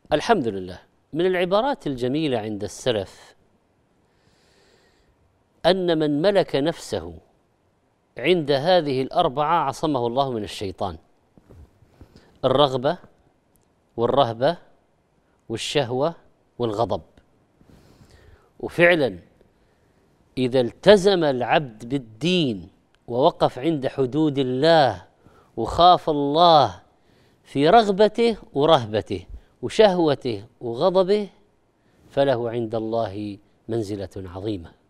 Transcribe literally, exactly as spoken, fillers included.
الحمد لله. من العبارات الجميلة عند السلف أن من ملك نفسه عند هذه الأربعة عصمه الله من الشيطان: الرغبة والرهبة والشهوة والغضب. وفعلا إذا التزم العبد بالدين ووقف عند حدود الله وخاف الله في رغبته ورهبته وشهوته وغضبه، فله عند الله منزلة عظيمة.